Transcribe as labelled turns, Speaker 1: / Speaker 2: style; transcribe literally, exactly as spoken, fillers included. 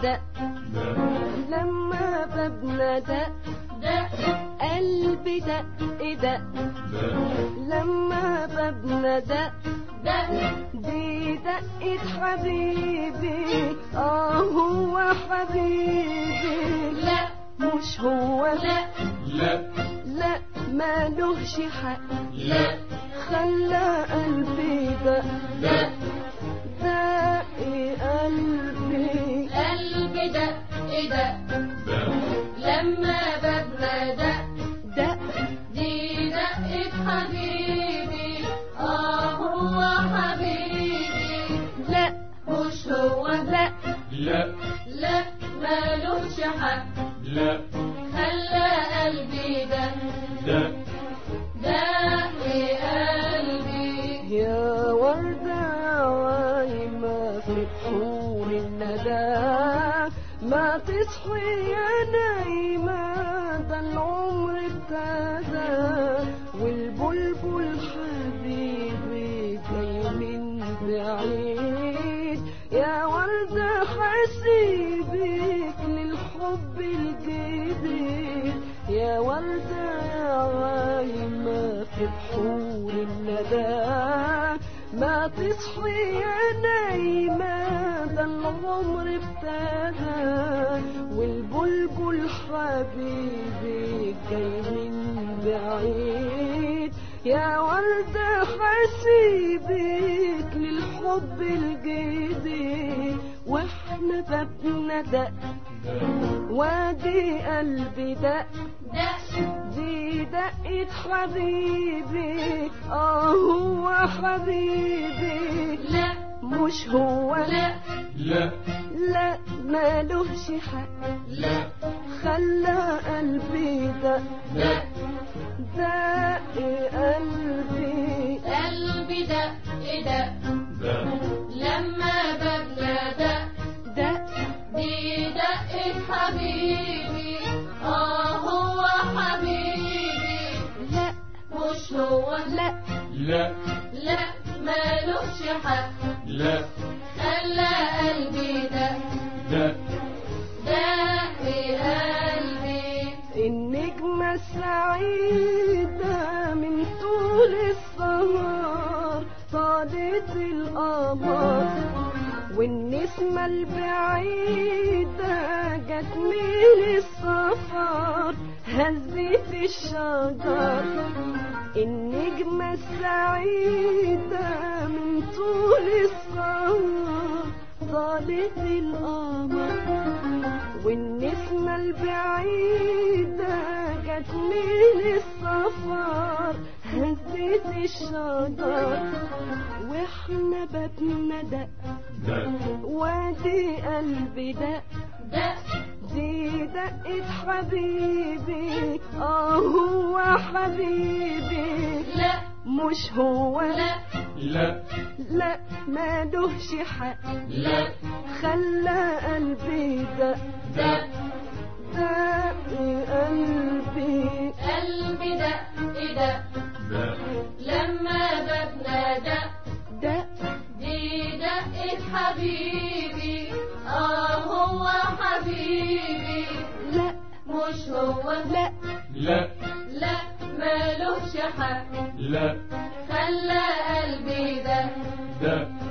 Speaker 1: دق لما بابنا دق قلبي دق دق لما بابنا دق دي دقة حبيبي اه هو حبيبي
Speaker 2: لا
Speaker 1: مش هو
Speaker 2: لا
Speaker 3: لا
Speaker 1: لا مالوش حق
Speaker 3: لا
Speaker 1: خلى قلبي دق
Speaker 2: دق
Speaker 1: دق قلبي
Speaker 2: قلبي دق دق لما بابنا دق
Speaker 1: دق
Speaker 2: دي دقة حبيبي اه هو حبيبي
Speaker 1: لا
Speaker 2: مش هو
Speaker 1: لا
Speaker 3: لا
Speaker 2: لا مالوش حق
Speaker 3: لا
Speaker 2: خلى قلبي دق
Speaker 3: لا
Speaker 2: دق قلبي
Speaker 1: يا وردة عايمة في بحور الندى ما تصحي يا نايمة ده العمر ابتدى والبلبل حبيبي جاي من بعيد يا وردة حسيبك للحب الجديد يا وردة عايمة في بحور الندى ما تصحي يا نايمة ده العمر ابتدى والبلبل حبيبي جاي من بعيد يا وردة حسيبك للحب الجديد واحنا بابنا دق وادي قلبي دق
Speaker 2: دق
Speaker 1: دي دقة حبيبي اه هو حبيبي
Speaker 2: لا
Speaker 1: مش هو
Speaker 2: لا
Speaker 3: لا
Speaker 1: لا مالوش حق
Speaker 3: لا
Speaker 1: خلى قلبي دق
Speaker 2: دق
Speaker 1: دق قلبي
Speaker 2: قلبي دق دق لما بابنا دق
Speaker 1: دق
Speaker 2: دي دقة حبيبي اه هو حبيبي
Speaker 1: لا
Speaker 2: مش هو
Speaker 1: لا
Speaker 3: لا
Speaker 2: لا مالوش حق
Speaker 3: لا
Speaker 2: خلى قلبي دق
Speaker 3: لا
Speaker 2: دق قلبي
Speaker 1: النجمة السعيدة من طول السهر طالت القمر والنسمة البعيدة جت من السفر هزت الشجر النجمة السعيدة من طول السهر طالت القمر والنسمة البعيدة جت من السفر هزت الشجر واحنا بابنا دق وادي قلبي دق
Speaker 2: دق
Speaker 1: دي دقة حبيبي اه هو حبيبي
Speaker 2: لا
Speaker 1: مش هو
Speaker 2: لا
Speaker 3: لا
Speaker 1: لا مالوش حق
Speaker 3: لا
Speaker 1: خلى قلبي دق
Speaker 2: دق
Speaker 1: دق قلبي
Speaker 2: قلبي دق دق لما بابنا دق
Speaker 1: دق
Speaker 2: دي دقة حبيبي اه هو حبيبي
Speaker 1: لا
Speaker 2: مش هو
Speaker 1: لا
Speaker 3: لا
Speaker 2: لا مالوش حق
Speaker 3: لا
Speaker 2: خلى قلبي دق
Speaker 3: ده